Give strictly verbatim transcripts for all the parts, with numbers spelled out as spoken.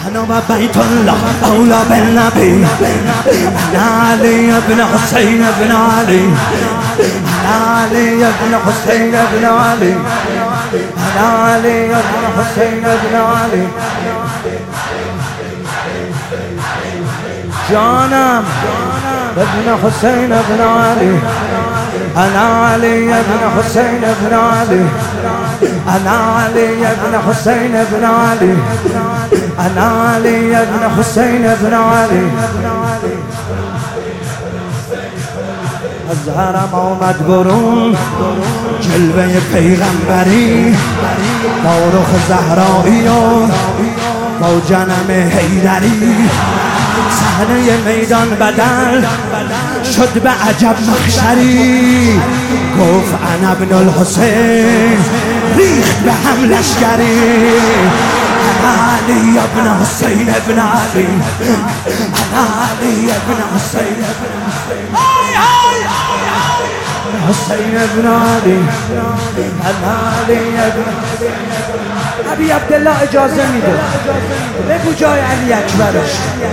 أنا وبيت الله أولى بالنبي. أنا علي بن حسين بن علي. أنا علي بن حسين بن علي. أنا علي بن حسين بن علي. جانم ابن حسين بن علي. أنا علي بن حسين بن علي. أنا علي بن حسين بن علي. أنا علي بن حسين بن علي. از حرم آمد برون جلوه پیغمبری با رخ زهرایی و با جنم حیدری. صحنه میدان بدل شد به عجب محشری. گفت انا ابن الحسین ریخت به هم لشکری. انا علی ابن حسین ابن علی. انا علی ابن حسین ابن حسین ابن علی. انا علی ابن ابی عبدالله اجازه میده بگو جای علی اکبرش.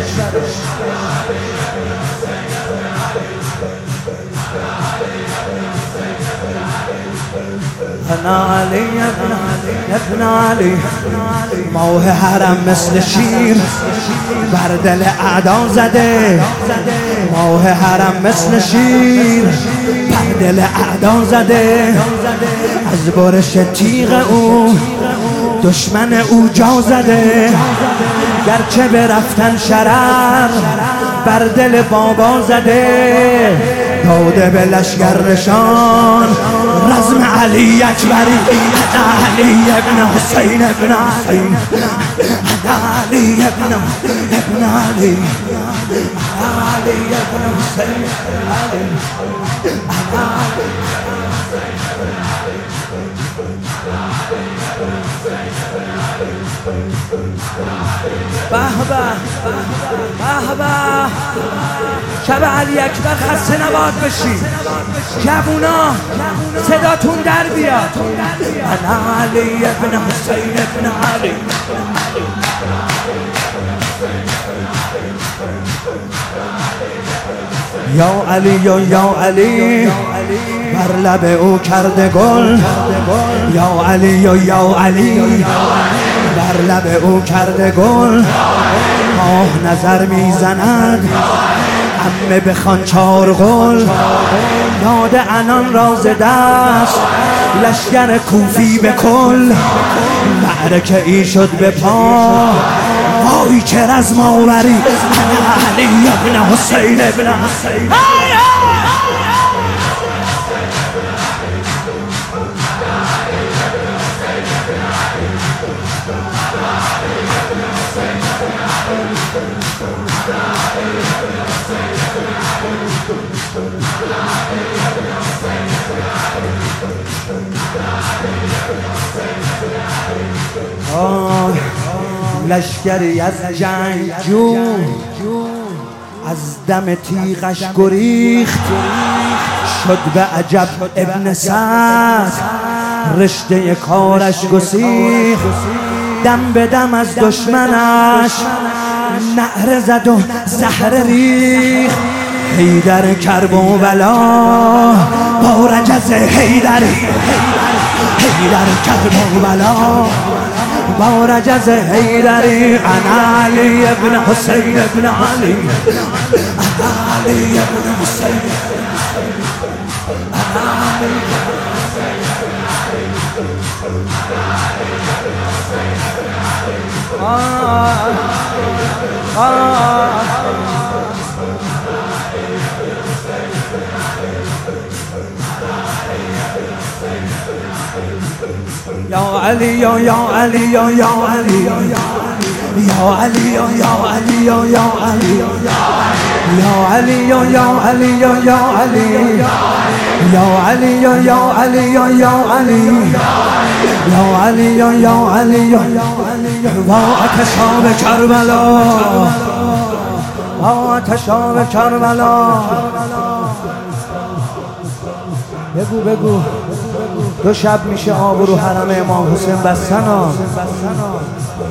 انا علی ابن ابن علی. ماه حرم مثل شیر بر دل اعدا زده. ماه حرم مثل شیر بر دل اعدا زده. از برش تیغ او دشمن او جا زده. گرچه برفتن شرر بر دل بابا زده. داده به لشگر نشان رزم علی اکبری. انا علی ابن حسین ابن علی. انا علی ابن ابن علی. انا علی ابن حسین ابن علی. انا به به به به شب علی اکبر خسته نباد بشی. جوونا صداتون در بیاد. انا علی ابن حسین ابن علی. یا علی یا یا علی بر لب او کرده گل. یا علی یا یا علی بر لب او کرده گل. آه نظر میزند عمه بخوان چار قل. یاد انان راز دست لشگر کوفی به کل. معرکه ای شد به پا وای چه رزم آوری. انا علی ابن حسین ابن حسین. آه لشکری از جنگ جو از دم تیغش گریخت. شد به عجب ابن سعد رشته کارش گسیخت. دم به دم از دشمنش نعره زد و زهره ریخت. حیدر کرب و بلا با رجز حیدری. حیدر کرب و بلا با رجز حیدری. انا علی ابن حسین ابن علی. انا علی ابن حسین. انا علی آه آه یا علی یا یا علی یا یا علی یا علی یا یا علی یا یا علی یا علی یا یا علی یا یا علی یا علی یا یا علی یا یا علی یا علی یا یا علی یا و آتش آب کربلا. و آتش آب کربلا. بگو بگو دو شب میشه آب رو حرم امام حسین بستن ها.